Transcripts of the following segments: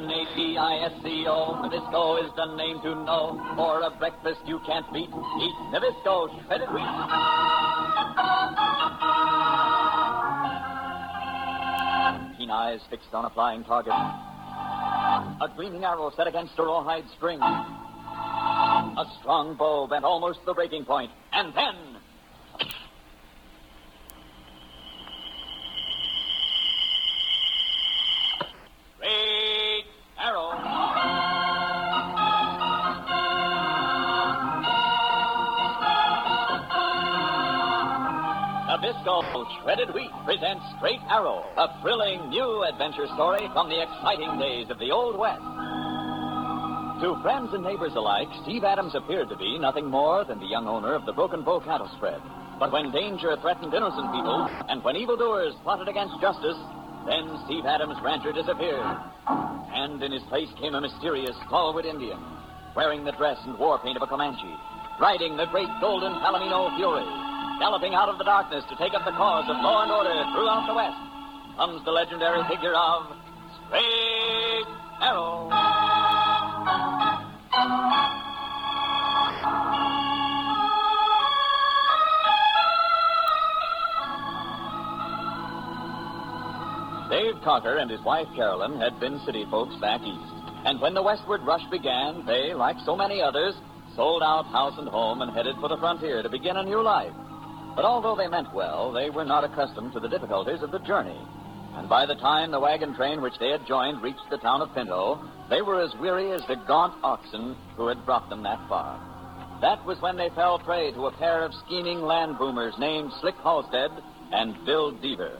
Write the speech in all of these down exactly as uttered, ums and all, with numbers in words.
N A T I S C O. Nabisco is the name to know. For a breakfast you can't beat. Eat Nabisco shredded wheat. Keen eyes fixed on a flying target. A gleaming arrow set against a rawhide string. A strong bow bent almost to the breaking point. And then... Great arrow. Nabisco Shredded Wheat presents Straight Arrow, a thrilling new adventure story from the exciting days of the Old West. To friends and neighbors alike, Steve Adams appeared to be nothing more than the young owner of the Broken Bow cattle spread. But when danger threatened innocent people, and when evildoers plotted against justice, then Steve Adams' rancher disappeared. And in his place came a mysterious, stalwart Indian, wearing the dress and war paint of a Comanche, riding the great golden Palomino Fury, galloping out of the darkness to take up the cause of law and order throughout the West, comes the legendary figure of Straight Arrow. Dave Cocker and his wife Carolyn had been city folks back east. And when the westward rush began, they, like so many others, sold out house and home and headed for the frontier to begin a new life. But although they meant well, they were not accustomed to the difficulties of the journey. And by the time the wagon train which they had joined reached the town of Pinto, they were as weary as the gaunt oxen who had brought them that far. That was when they fell prey to a pair of scheming land boomers named Slick Halstead and Bill Deaver.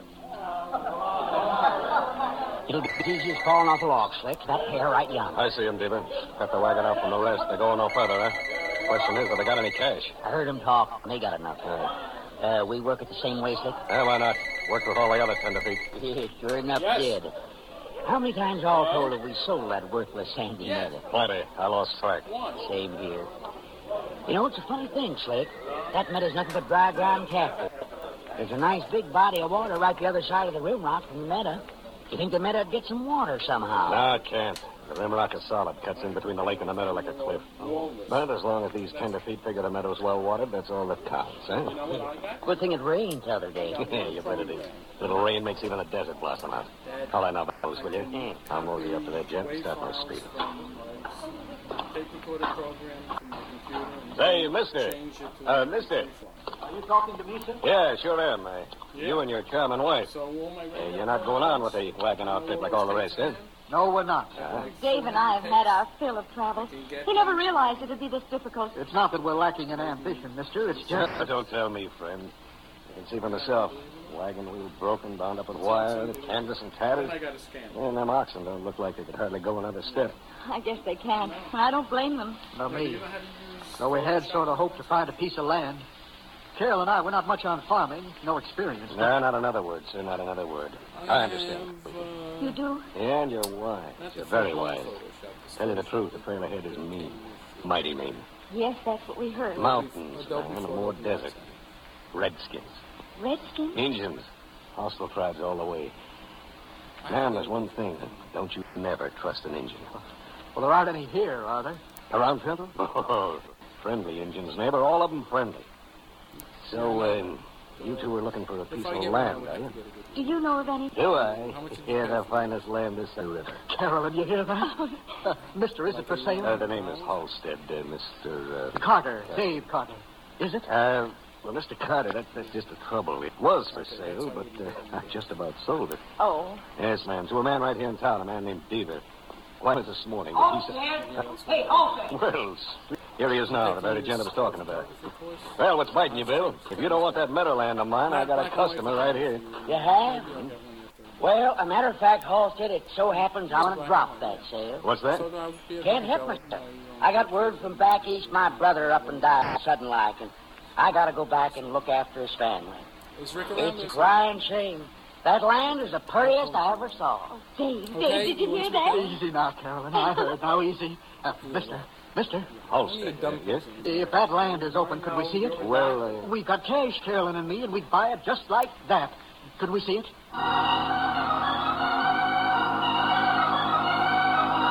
It'll be easy as falling off a log, Slick. That pair right yonder. I see him, Deaver. Cut the wagon out from the rest. They're going no further, huh? Question is, have they got any cash? I heard them talk, and they got enough. Yeah. Uh, we work it the same way, Slick? Yeah, why not? Worked with all the other tenderfeet. Yeah, sure enough Yes. did. How many times all told have we sold that worthless Sandy Yes. Meadow? Plenty. I lost track. Same here. You know, it's a funny thing, Slick. That meadow's nothing but dry ground cattle. There's a nice big body of water right the other side of the rim rock from the meadow. You think the meadow'd get some water somehow? No, it can't. The rim rock is solid. Cuts in between the lake and the meadow like a cliff. But as long as these tenderfeet figure the meadow's well watered, that's all that counts, eh? Good thing it rained the other day. Yeah, you bet it is. Little rain makes even a desert blossom out. All right, now, fellas, will you? Yeah. I'll move you up to that jet and start my speed. Say, mister. Uh, mister. Are you talking to me, sir? Yeah, sure am. Uh, Yeah. You and your charming wife. So all my Uh, you're not going on with a wagon outfit like all the rest, eh? No, we're not. Uh-huh. Dave and I have had our fill of trouble. We never realized it'd be this difficult. It's not that we're lacking in ambition, mister. It's just... Uh, Don't tell me, friend. You can see for myself. Wagon wheel broken, bound up with wire, canvas and tatters. I got a scam. And them oxen don't look like they could hardly go another step. I guess they can. I don't blame them. No, me. Though we had sort of hoped to find a piece of land. Carol and I, we're not much on farming. No experience. No, not another word, sir, not another word. I understand. You do? And you're wise. You're very wise. Tell you the truth, the trail ahead is mean. Mighty mean. Yes, that's what we heard. Mountains, man, and more desert. Redskins. Redskins? Indians. Hostile tribes all the way. Man, there's one thing. Don't you never trust an Indian. Well, there aren't any here, are there? Around Pinto? Oh, friendly Indians, neighbor. All of them friendly. So, uh, you two are looking for a piece of land, are you? Do you know of any? Do I? Yeah, the finest land this side of the river. Carolyn, you hear that? uh, mister, is it for sale? Uh, the name is Halstead, uh, Mister Uh, Carter, Dave Carter. Is it? Uh, well, Mister Carter, that, that's just the trouble. It was for sale, but uh, I just about sold it. Oh. Yes, ma'am. To a man right here in town, a man named Deaver. Quite as this morning. But he said, Hey, Halstead! well, here he is now, the very gent I was talking about. Well, what's biting you, Bill? If you don't want that meadowland of mine, I got a customer right here. You have? Well, a matter of fact, Halstead, it so happens I want to drop that sale. What's that? Can't help myself. I got word from back east my brother up and died sudden like, and I got to go back and look after his family. It's a crying shame. That land is the prettiest I ever saw. Oh, Dave, Dave, did you hear that? Easy now, Carolyn. I heard. Now, easy. Uh, mister, mister, Halstead, uh, yes? if that land is open, could we see it? Well, uh... We've got cash, Carolyn and me, and we'd buy it just like that. Could we see it?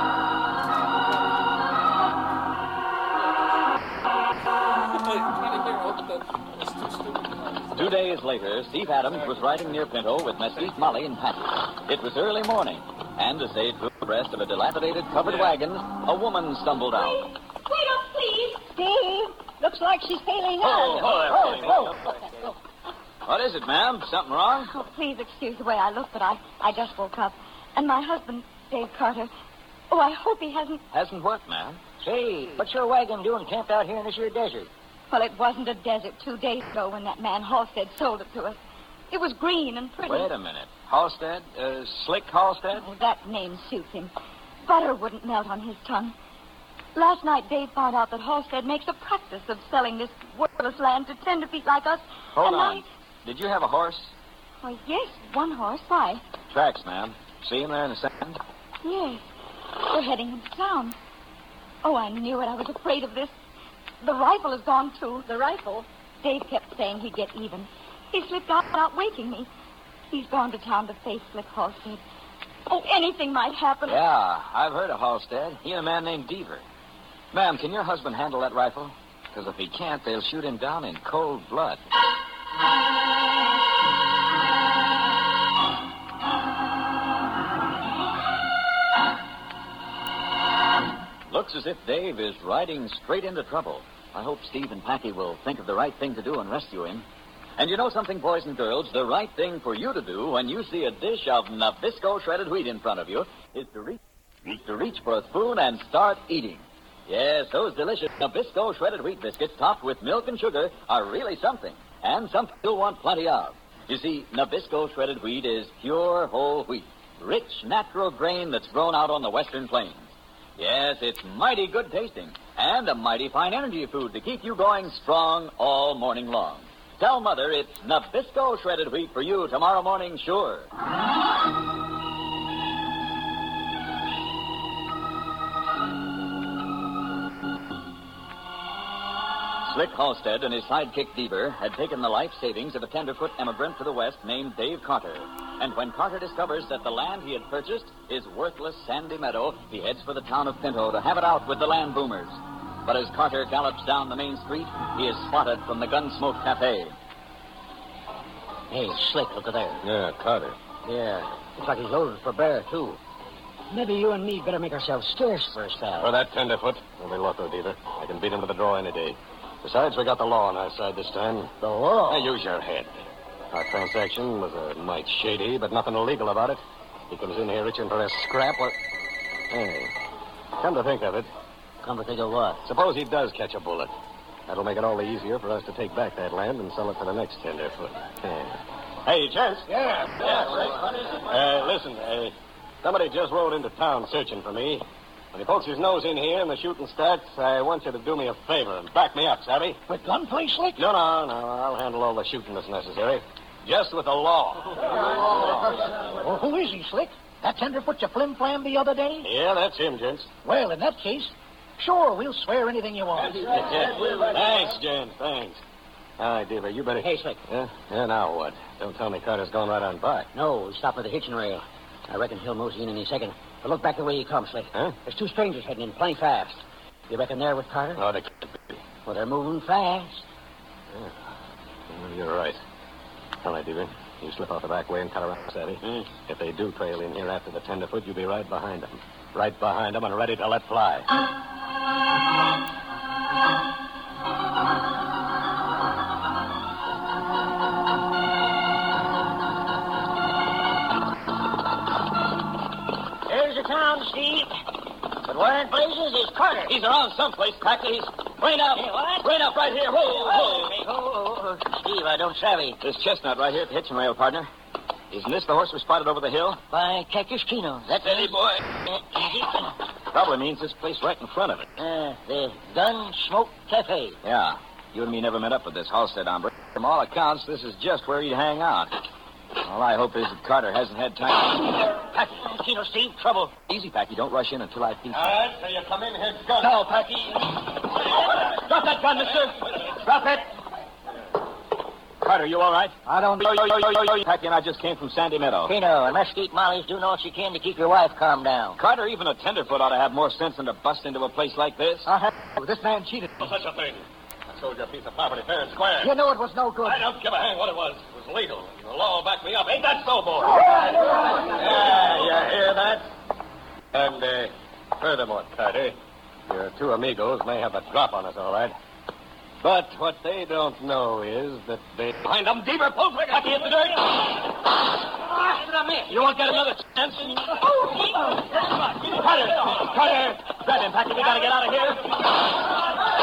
Two days later, Steve Adams was riding near Pinto with Mesquite, Molly, and Patty. It was early morning, and as they drew abreast of a dilapidated covered wagon, a woman stumbled out. Wait up, please. Steve, looks like she's failing Oh, out. oh, oh, What is it, ma'am? Something wrong? Oh, please excuse the way I look, but I, I just woke up. And my husband, Dave Carter. Oh, I hope he hasn't... Hasn't what, ma'am? Say, what's your wagon doing camped out here in this here desert? Well, it wasn't a desert two days ago when that man Halstead sold it to us. It was green and pretty. Wait a minute. Halstead? Uh, Slick Halstead? Oh, that name suits him. Butter wouldn't melt on his tongue. Last night, Dave found out that Halstead makes a practice of selling this worthless land to tenderfeet like us. Hold and on. I... Did you have a horse? Well, yes, one horse. Why? Tracks, ma'am. See him there in the sand? Yes. We're heading into town. Oh, I knew it. I was afraid of this. The rifle is gone, too. The rifle? Dave kept saying he'd get even. He slipped out without waking me. He's gone to town to face Slick Halstead. Oh, anything might happen. Yeah, I've heard of Halstead. He and a man named Deaver. Ma'am, can your husband handle that rifle? Because if he can't, they'll shoot him down in cold blood. Looks as if Dave is riding straight into trouble. I hope Steve and Packy will think of the right thing to do and rescue him. And you know something, boys and girls? The right thing for you to do when you see a dish of Nabisco shredded wheat in front of you is to reach, to reach for a spoon and start eating. Yes, those delicious Nabisco shredded wheat biscuits topped with milk and sugar are really something, and something you'll want plenty of. You see, Nabisco shredded wheat is pure whole wheat, rich, natural grain that's grown out on the western plains. Yes, it's mighty good tasting and a mighty fine energy food to keep you going strong all morning long. Tell Mother it's Nabisco shredded wheat for you tomorrow morning, sure. Slick Halstead and his sidekick Deaver had taken the life savings of a tenderfoot emigrant to the west named Dave Carter. And when Carter discovers that the land he had purchased is worthless sandy meadow, he heads for the town of Pinto to have it out with the land boomers. But as Carter gallops down the main street, he is spotted from the Gunsmoke Cafe. Hey, Slick, look at there. Yeah, Carter. Yeah, looks like he's loaded for bear, too. Maybe you and me better make ourselves scarce for a spell. For that tenderfoot, we'll be loco, Deaver. I can beat him to the draw any day. Besides, we got the law on our side this time. The law? Now, use your head. Our transaction was a mite shady, but nothing illegal about it. He comes in here reaching for a scrap. Or... Hey, come to think of it. Come to think of what? Suppose he does catch a bullet. That'll make it all the easier for us to take back that land and sell it to the next tenderfoot. Hey, hey gents. Yeah. Yeah, what is it? Uh, listen, uh, somebody just rode into town searching for me. When he pokes his nose in here and the shooting starts, I want you to do me a favor and back me up, savvy? With gunplay, Slick? No, no, no. I'll handle all the shooting that's necessary. Just with the law. Well, who is he, Slick? That tenderfoot you flim-flammed the other day? Yeah, that's him, gents. Well, in that case, sure, we'll swear anything you want. Thanks, gents, thanks. All right, Deaver, you better... Hey, Slick. Yeah? Yeah, now what? Don't tell me Carter's gone right on by. No, we stopped at the hitching rail. I reckon he'll mosey in any second. But look back the way he comes, Slick. Huh? There's two strangers heading in plenty fast. You reckon they're with Carter? Oh, they can't be. Well, they're moving fast. Yeah. Well, you're right. All right, Deaver. You slip off the back way and cut around, savvy. Mm. If they do trail in here after the tenderfoot, you be right behind them. Right behind them and ready to let fly. There's the town, Steve. But where in blazes is Carter? He's around someplace, Packy. He's... Rain out. Hey, what? Rain out right here. Whoa, whoa. Hey, ho, ho, ho. Steve, I don't savvy. This chestnut right here at the hitching rail, partner. Isn't this the horse we spotted over the hill? By Cactus Kino. That's Steady, it. boy. Uh, Probably means this place right in front of it. uh, the Gunsmoke Cafe. Yeah. You and me never met up with this Halstead hombre. From all accounts, this is just where he'd hang out. All I hope is that Carter hasn't had time. Packy, Kino, Steve, trouble. Easy, Packy. Don't rush in until I teach you. All right, so you come in here, gun. Now, Packy. Drop that gun, mister. Drop it. Carter, you all right? I don't... Yo, yo, yo, yo, yo, yo. Packy and I just came from Sandy Meadow. Kino and Mesquite Molly's doing all she can to keep your wife calmed down. Carter, even a tenderfoot ought to have more sense than to bust into a place like this. I have... This man cheated me. Such a thing. sold you a piece of property fair and square. You knew it was no good. I don't give a hang what it was. It was legal. The law will back me up. Ain't that so, boy? Yeah, you hear that? And, uh, furthermore, Carter, your two amigos may have a drop on us, all right. But what they don't know is that they behind them deeper. Pull quick, I hit the dirt. You won't get another chance. Carter, Carter, grab him, Patrick. We gotta get out of here.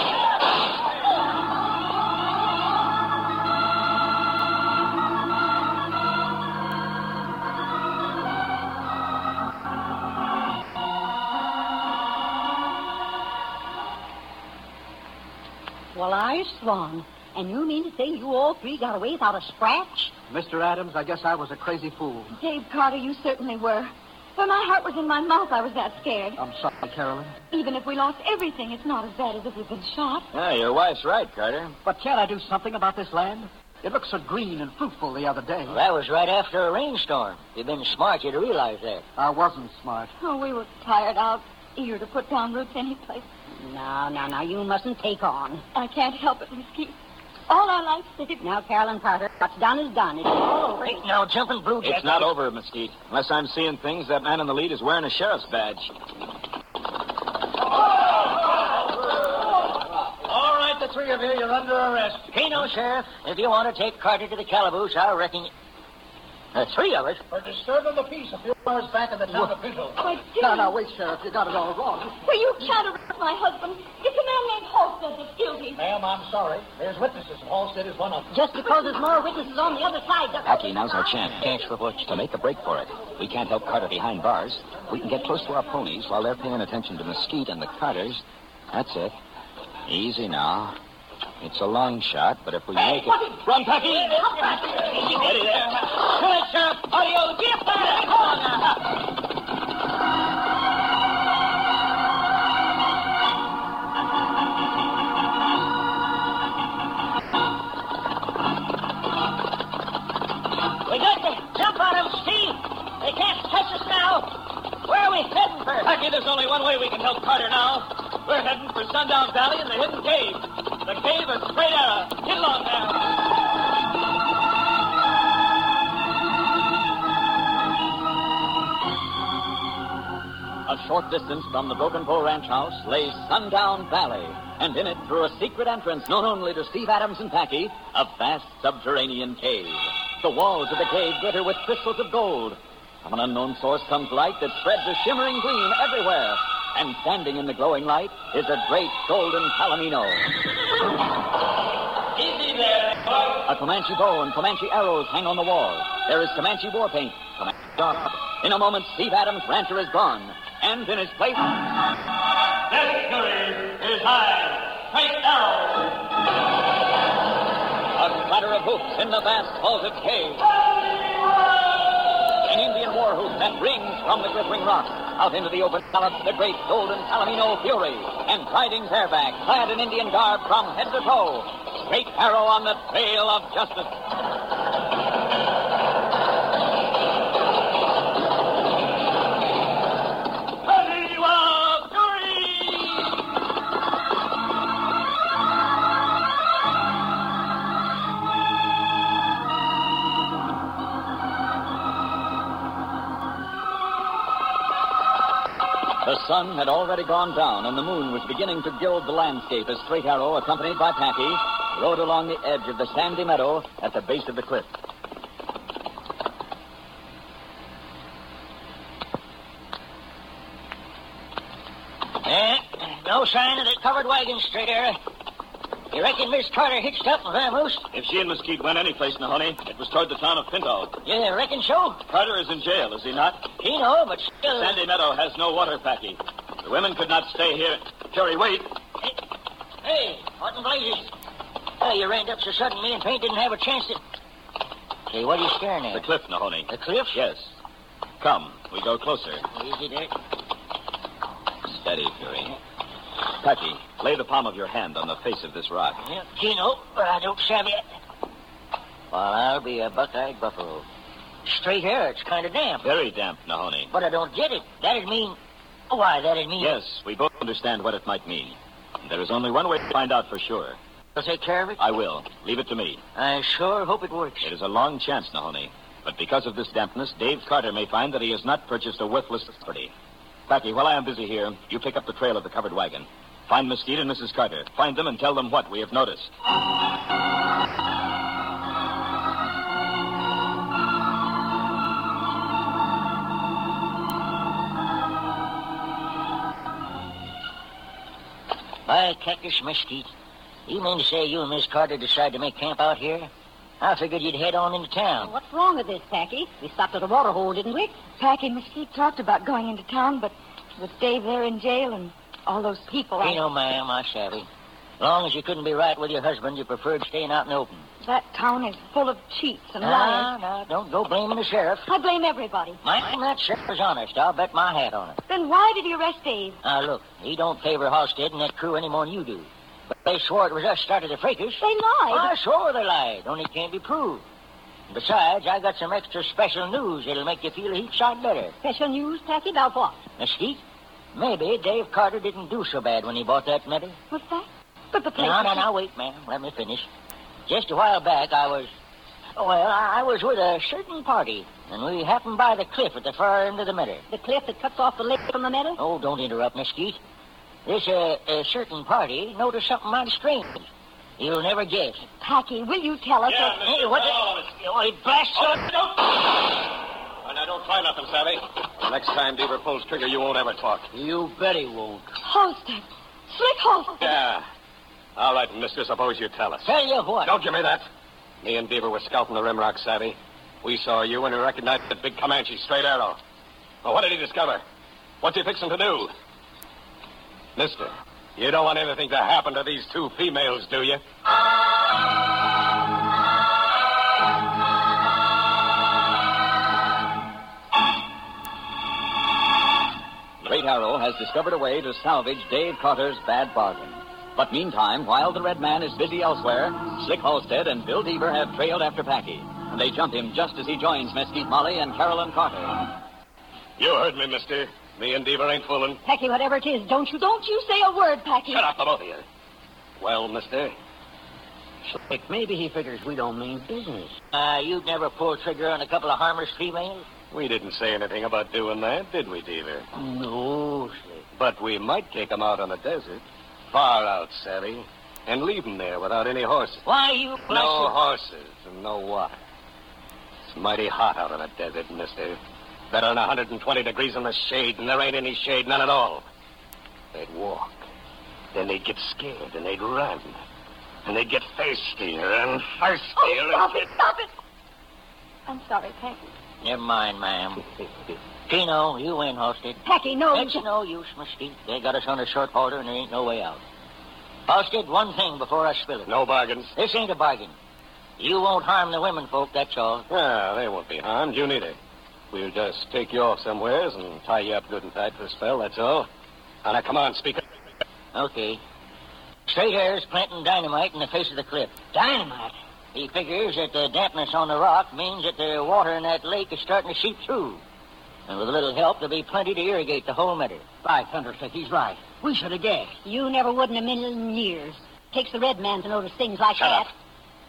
Well, I swan. And you mean to say you all three got away without a scratch? Mister Adams, I guess I was a crazy fool. Dave Carter, you certainly were. When my heart was in my mouth, I was that scared. I'm sorry, Carolyn. Even if we lost everything, it's not as bad as if we'd been shot. Yeah, your wife's right, Carter. But can't I do something about this land? It looked so green and fruitful the other day. Well, that was right after a rainstorm. If you'd been smart, you'd have realized that. I wasn't smart. Oh, we were tired out, eager to put down roots any place. No, no, no, you mustn't take on. I can't help it, Mesquite. All our life saved. Now, Carolyn Carter, what's done is done. It's all over. Hey, now, jumping blue jacket. It's not over, Mesquite. Unless I'm seeing things, that man in the lead is wearing a sheriff's badge. All right, the three of you, you're under arrest. Keno, Sheriff. If you want to take Carter to the calaboose, I reckon... The three of us? For disturbing the peace a few hours back in the town of Pinto. But, No, no, wait, Sheriff. You got it all wrong. Well, you can't arrest my husband. It's a man named Halstead that's guilty. Ma'am, I'm sorry. There's witnesses, and Halstead is one of them. Just because there's more witnesses on the other side doesn't... Packy, now's our chance. Chance for what? To make a break for it. We can't help Carter behind bars. We can get close to our ponies while they're paying attention to Mesquite and the Carters. That's it. Easy now. It's a long shot, but if we make it... Run, Packy! Steady there. Come on, Sheriff. Audio, get back! Come on now. We got to jump on them, Steve. They can't touch us now. Where are we heading for? Packy, there's only one way we can help Carter now. We're heading for Sundown Valley and the Hidden Cave. The cave of Straight Arrow. Get along now. A short distance from the Broken Bow Ranch house lay Sundown Valley, and in it, through a secret entrance known only to Steve Adams and Packy, a vast subterranean cave. The walls of the cave glitter with crystals of gold. From an unknown source comes light that spreads a shimmering gleam everywhere. And standing in the glowing light is a great golden palomino. Easy there, boy. A Comanche bow and Comanche arrows hang on the wall. There is Comanche war paint, Comanche garb. In a moment, Steve Adams' rancher is gone. And in his place... Victory is ours. Straight Arrow. A clatter of hoofs in the vast vaulted cave. An Indian war whoop that rings from the glittering rock. Out into the open gallop, the great golden Palomino Fury, and riding bareback, clad in Indian garb from head to toe. Straight Arrow on the trail of justice. The sun had already gone down, and the moon was beginning to gild the landscape as Straight Arrow, accompanied by Packy, rode along the edge of the sandy meadow at the base of the cliff. Eh, no sign of the covered wagon, Straight Arrow. You reckon Miss Carter hitched up with Vamoose? If she and Mesquite went any place, Nahoney, it was toward the town of Pinto. You reckon so? Carter is in jail, is he not? He know, but still... Sandy Meadow has no water, Packy. The women could not stay here. Jerry, wait. Hey, hey, what in blazes? Oh, you reined up so sudden, me and Paint didn't have a chance to... Hey, what are you staring at? The cliff, Nahoney. The cliff? Yes. Come, we go closer. Easy there. Steady, Fury. Packy, lay the palm of your hand on the face of this rock. Yeah, Keno, but I don't savvy it. Well, I'll be a buck-eyed buffalo. Straight Arrow, it's kind of damp. Very damp, Nahoney. But I don't get it. That'd mean... Why, that'd mean... Yes, we both understand what it might mean. There is only one way to find out for sure. will take care of it? I will. Leave it to me. I sure hope it works. It is a long chance, Mahoney. But because of this dampness, Dave Carter may find that he has not purchased a worthless property. Packy, while I am busy here, you pick up the trail of the covered wagon. Find Mesquite and Missus Carter. Find them and tell them what we have noticed. By Cactus Mesquite, you mean to say you and Miss Carter decided to make camp out here? I figured you'd head on into town. What's wrong with this, Packy? We stopped at a water hole, didn't we? Packy Mesquite talked about going into town, but with Dave there in jail and all those people... Hey, I... no, ma'am, I savvy. As long as you couldn't be right with your husband, you preferred staying out in the open. That town is full of cheats and No, liars. no, don't go blaming the sheriff. I blame everybody. Mine, that sheriff is honest. I'll bet my hat on it. Then why did he arrest Dave? Now, look, he don't favor Halstead and that crew any more than you do. But they swore it was us started the fracas. They lied. I swore they lied, only it can't be proved. Besides, I got some extra special news that'll make you feel a heap sight better. Special news, Packy, about what? Mesquite, maybe Dave Carter didn't do so bad when he bought that meadow. What's that? But the place... Now, now, now, wait, ma'am. Let me finish. Just a while back, I was... Well, I was with a certain party, and we happened by the cliff at the far end of the meadow. The cliff that cuts off the lake from the meadow? Oh, don't interrupt, Mesquite. This uh, a certain party noticed something mighty strange. You'll never guess. Packy, will you tell us... Yeah, what... Mister Hey, what the... Ball, Oh, he blasts Oh, up. don't... Oh, now, don't try nothing, Savvy. The next time Deaver pulls trigger, you won't ever talk. You bet he won't. Halstead. Slick Halstead. Yeah. All right, mister, suppose you tell us. Tell you what. Don't give me that. Me and Deaver were scouting the Rimrock, Savvy. We saw you and we recognized that big Comanche straight arrow. Well, what did he discover? What's he fixing to do? Mister, you don't want anything to happen to these two females, do you? Great Arrow has discovered a way to salvage Dave Carter's bad bargain. But meantime, while the Red Man is busy elsewhere, Slick Halstead and Bill Deaver have trailed after Packy. And they jump him just as he joins Mesquite Molly and Carolyn Carter. You heard me, mister. Me and Deaver ain't fooling. Packy, whatever it is, don't you... Don't you say a word, Packy. Shut up, the both of you. Well, mister, Slick, maybe he figures we don't mean business. Uh, you'd never pull trigger on a couple of harmless females? we didn't say anything about doing that, did we, Deaver? No, Slick. But we might take 'em out on the desert. Far out, Savvy. And leave 'em there without any horses. Why, you... No blessed- horses and no water. It's mighty hot out in the desert, mister. Better than one hundred twenty degrees in the shade, and there ain't any shade, none at all. They'd walk. Then they'd get scared, and they'd run. And they'd get thirstier and thirstier. Oh, stop and it, stop it. I'm sorry, Packy. Never mind, ma'am. Tino, you win, Halstead. Packy, no... It's no use, Mesquite. They got us on a short halter, and there ain't no way out. Halstead, one thing before I spill it. No bargains. This ain't a bargain. You won't harm the women folk, that's all. Ah, they won't be harmed. You neither. We'll just take you off somewheres and tie you up good and tight for a spell, that's all. Now, now, come on, speak up. Okay. Straight Air's planting dynamite in the face of the cliff. Dynamite? He figures that the dampness on the rock means that the water in that lake is starting to seep through. And with a little help, there'll be plenty to irrigate the whole meadow. By thunder, Slick, he's right. We should have guessed. You never would in a million years. Takes the red man to notice things like Shut that. up.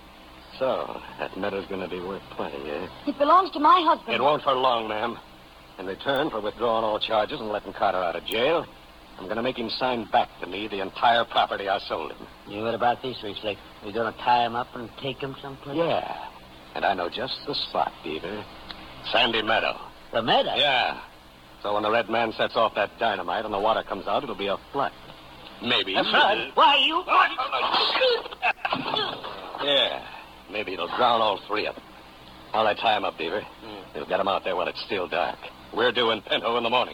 So, that meadow's going to be worth plenty, eh? It belongs to my husband. It won't for long, ma'am. In return for withdrawing all charges and letting Carter out of jail, I'm going to make him sign back to me the entire property I sold him. You what about these three, Slick? We going to tie him up and take him someplace? Yeah. And I know just the spot, Beaver. Sandy Meadow. The meadow? Yeah. So when the red man sets off that dynamite and the water comes out, it'll be a flood. Maybe. A flood? Why, you... Yeah. Maybe it'll drown all three of them. I'll I tie him up, Beaver. Mm. We'll get him out there while it's still dark. We're due in Pinto in the morning.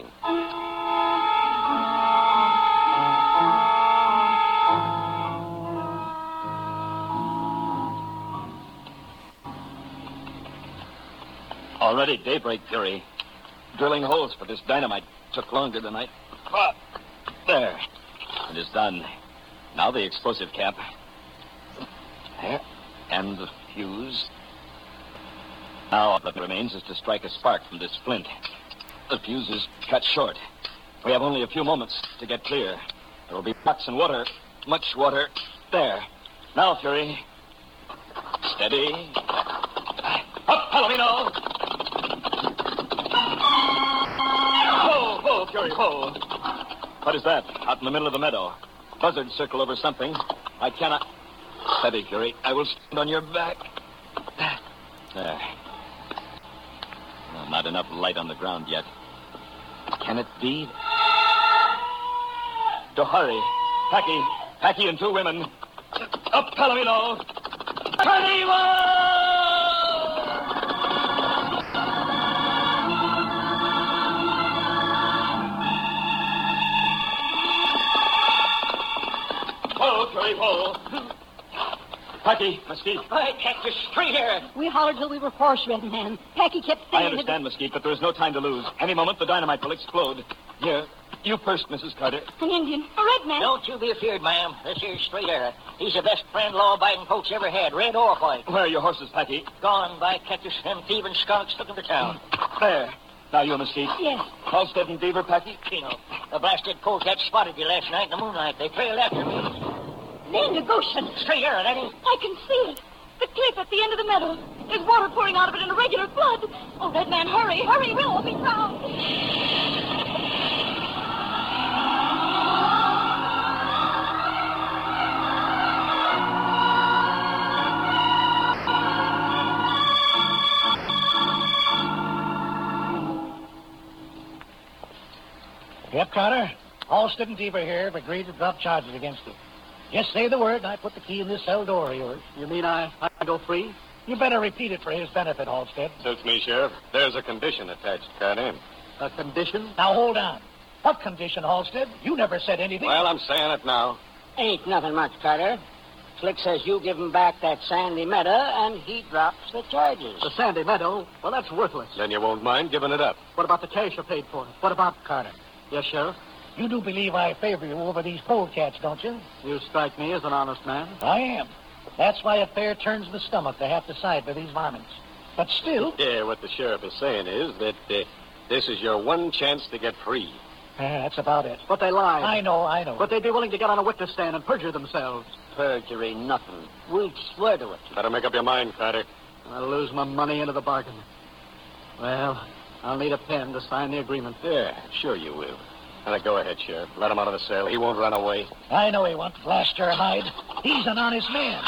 Already daybreak, Fury. Drilling holes for this dynamite took longer than I thought. There. It is done. Now the explosive cap. There. And the fuse. Now all that remains is to strike a spark from this flint. The fuse is cut short. We have only a few moments to get clear. There will be pots and water. Much water. There. Now, Fury. Steady. Up, Palomino. Whoa, whoa, Fury, whoa. What is that? Out in the middle of the meadow. Buzzards circle over something. I cannot... Steady, Fury. I will stand on your back. There. Well, not enough light on the ground yet. Can it be? To hurry. Packy. Packy and two women. Up, Palomino. Palomino! Whoa, Curry, whoa. Packy, Mesquite. I can't just straight here. We hollered till we were hoarse, Red Man. Packy kept saying... I understand, Mesquite, but there is no time to lose. Any moment, the dynamite will explode. Here, you first, Missus Carter. An Indian, a red man. Don't you be afeard, ma'am. This here's straight air. He's the best friend law-abiding folks ever had, red or white. Where are your horses, Packy? Gone by catches them thieving skunks took him to town. There. Now you, Mesquite. Yes. Halstead and Deaver, Packy? Keno, the blasted polecat spotted you last night in the moonlight. They trailed after me. The Indian. Straight here, Eddie. I can see it. The cliff at the end of the meadow. There's water pouring out of it in a regular flood. Oh, Red Man, hurry, hurry. We'll all be drowned. Yep, Carter. Halstead and Deaver here have agreed to drop charges against you. Just say the word, and I put the key in this cell door of yours. You mean I, I go free? You better repeat it for his benefit, Halstead. Suits me, Sheriff. There's a condition attached, Carter. A condition? Now, hold on. What condition, Halstead? You never said anything. Well, I'm saying it now. Ain't nothing much, Carter. Slick says you give him back that sandy meadow, and he drops the charges. The Sandy Meadow? Well, that's worthless. Then you won't mind giving it up. What about the cash I paid for it? What about... Carter, Yes, Sheriff? you do believe I favor you over these polecats, don't you? You strike me as an honest man. I am. That's why it fair turns the stomach to have to side with these varmints. But still... Yeah, what the sheriff is saying is that uh, this is your one chance to get free. Uh, that's about it. But they lied. I know, I know. But they'd be willing to get on a witness stand and perjure themselves. Perjury, nothing. We'll swear to it. Better make up your mind, Carter. I'll lose my money into the bargain. Well, I'll need a pen to sign the agreement. Yeah, sure you will. Now, go ahead, Sheriff. Let him out of the cell. He won't run away. I know he won't blast your hide. He's an honest man.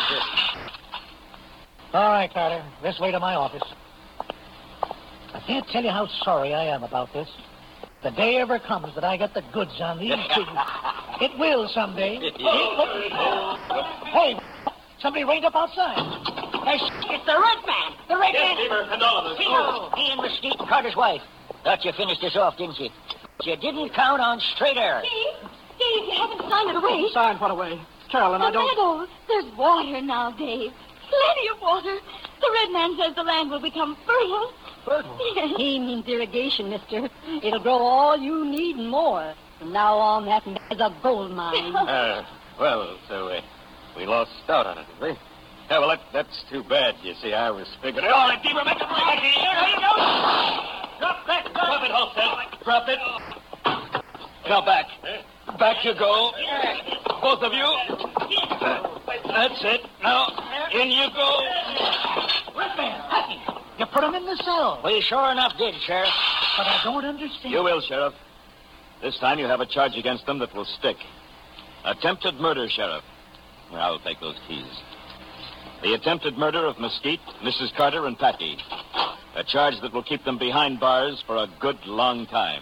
All right, Carter. This way to my office. I can't tell you how sorry I am about this. The day ever comes that I get the goods on these two. It will someday. It will. Hey, somebody reined up outside. Hey, it's the red man. The red Yes, man. Deaver, and all of us. Keno, he and Mesquite, Carter's wife. Thought you finished this off, didn't you? You didn't count on straight air. Dave, Dave, you haven't signed it away. Sign what away? Carolyn, The I don't... meadow. There's water now, Dave. Plenty of water. The red man says the land will become fertile. Fertile? Yes. He means irrigation, mister. It'll grow all you need and more. From now on, that is a gold mine. Uh, well, so uh, we lost out on it, did we? Yeah, well, that, that's too bad. You see, I was figuring... All right, Deaver, make it right. Here you go. Drop that gun. Drop it, Halstead. Drop it. Now back. Back you go. Both of you. That's it. Now, in you go. Red man, Packy, you put him in the cell. We sure enough did, Sheriff. But I don't understand. You will, Sheriff. This time you have a charge against them that will stick. Attempted murder, Sheriff. Well, I'll take those keys. The attempted murder of Mesquite, Missus Carter, and Packy. A charge that will keep them behind bars for a good long time.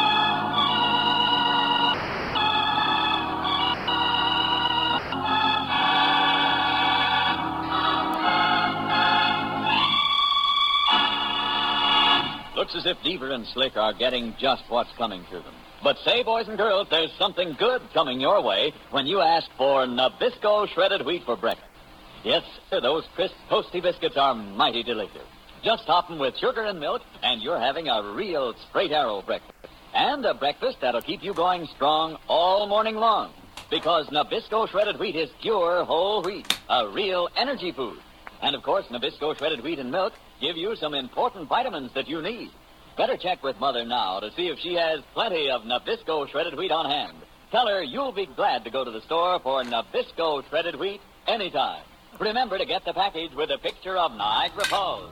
Looks as if Deaver and Slick are getting just what's coming to them. But say, boys and girls, there's something good coming your way when you ask for Nabisco shredded wheat for breakfast. Yes, sir, those crisp, toasty biscuits are mighty delicious. Just top them with sugar and milk, and you're having a real straight arrow breakfast. And a breakfast that'll keep you going strong all morning long. Because Nabisco shredded wheat is pure whole wheat, a real energy food. And, of course, Nabisco shredded wheat and milk give you some important vitamins that you need. Better check with Mother now to see if she has plenty of Nabisco shredded wheat on hand. Tell her you'll be glad to go to the store for Nabisco shredded wheat anytime. Remember to get the package with a picture of Niagara Falls.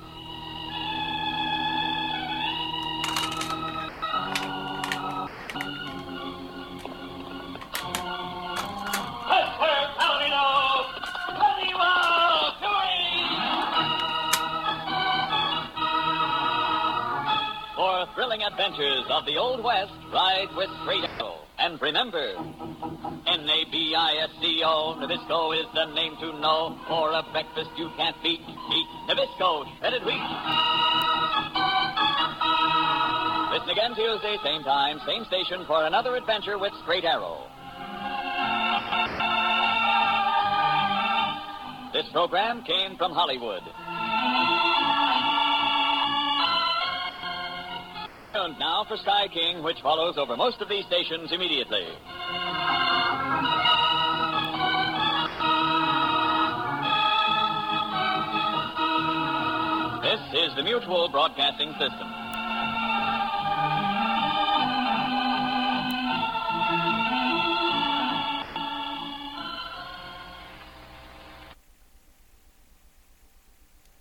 For thrilling adventures of the Old West, ride with Straight Arrow. And remember, N A B I S C O, Nabisco is the name to know. For a breakfast you can't beat, eat Nabisco shredded wheat. Listen again Tuesday, same time, same station for another adventure with Straight Arrow. This program came from Hollywood. And now for Sky King, which follows over most of these stations immediately. This is the Mutual Broadcasting System.